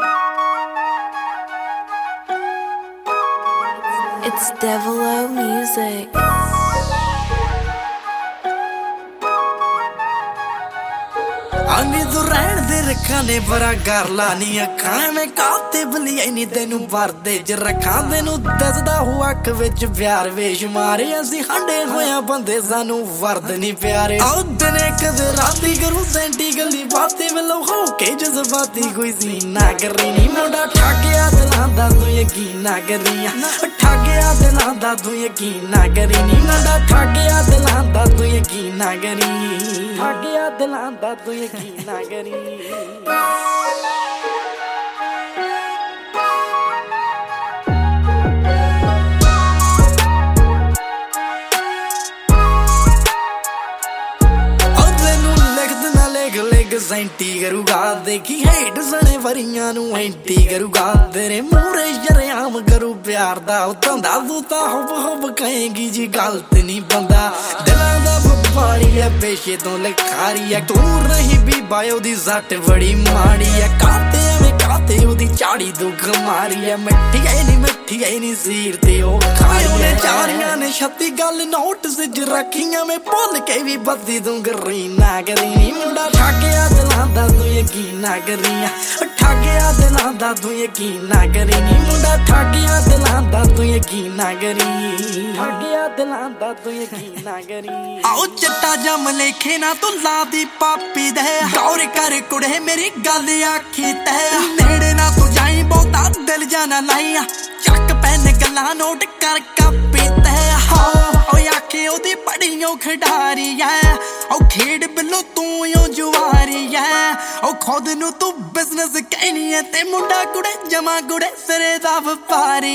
It's Devilo Music. आनी तू रहन दे रखा ने बरा कर लानी अखां में काते बलिया नी तेनू भरदे च रखा तेनू दसदा हुआ अख विच प्यार बेशुमारे असी हंडे होया बंदे सानू वर्द नी प्यारे आओ दिने कदे राती करूं सेंटी गली बातें वेलो हो के जज्बाती कोई सीन ना करी नी मुंडा ठाकिया दिलां दा तू यकीन ना करिया ठाकिया दिलां दा तू यकीन ना करी नी मुंडा ठाकिया दिलां दा तू यकीन ना करी ठाकिया दिलां दा तू यकीन ना करी सेंटी करूगा देखी हेट सने वरियां नू एंटी करूगा तेरे मूरे शरेआम करू प्यार दा धंधा तू तां हुब हुब कहेगी जी गलत नी बंदा दिलां दा व्यापारी है पेशे तो लिखारी है तू रही भी बायो दी सट बड़ी माड़ी है काते में काते ओदी चाड़ी दुख मारी है मिठी आई नी सीर ते ओ खाई ने चारियां ने 36 गल नोट सिज रखियां में भुल के भी बद्दी तू गरी ना करी मुंडा ठाकिया दिलां दा तू यकीन ना करिया ठाकिया दिलां दा तू यकीन ना करी मुंडा ठाकिया दिलां दा तू यकीन ना करी ठाकिया दिलां दा तू यकीन ना करी आओ चिट्टा जम लेखे ना तू ला दी पापी दे गौर कर कुड़े मेरी गल आखी ते नेड़े ना तू जाई बहुता दिल जाना लाइया चक पैन गल्ला नोट कर कापी ते ओ आखे ओदी बड़ियों खिडारी है ओ खेड बिलो तू यो जुआरी है ओ खुद नू तू बिजनेस कहनी है ते मुंडा कुड़े जमा कुड़े सिरे दा व्यापारी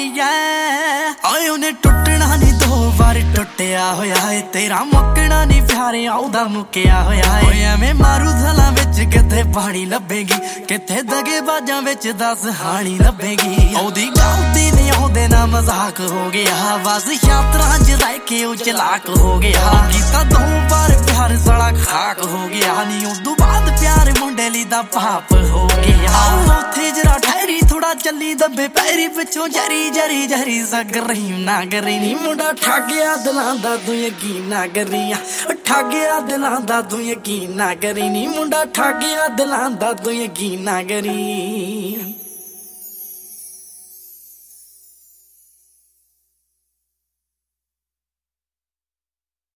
है ओए उन्हें टुटना नी दो बार टुटिया होया है तेरा मुकना नी प्यारे आउदा मुकिया होया है ओए एवें मारू थला विच किथे पानी लभेगी किथे दगे बाजां विच 10 हानी लभेगी ओदी गलती नी ओदे ना मजाक हो गया बस यात्रा च रह के ओ चलाक हो गया कीता 2 बार प्यार सड़ा खाक हो गया नी उदों बाद प्यार मुंडे ली दा पाप हो गया उथे जरा ठहरी थोड़ा चली दबे पैरी पिछों जरी जरी जरी सगरी ना करी नी मुंडा ठाकिया दिलां दा तू यकीन ना करिया ठाकिया दिलां दा तू यकीन ना करी नी मुंडा ठाकिया दिलां दा तू यकीन ना करी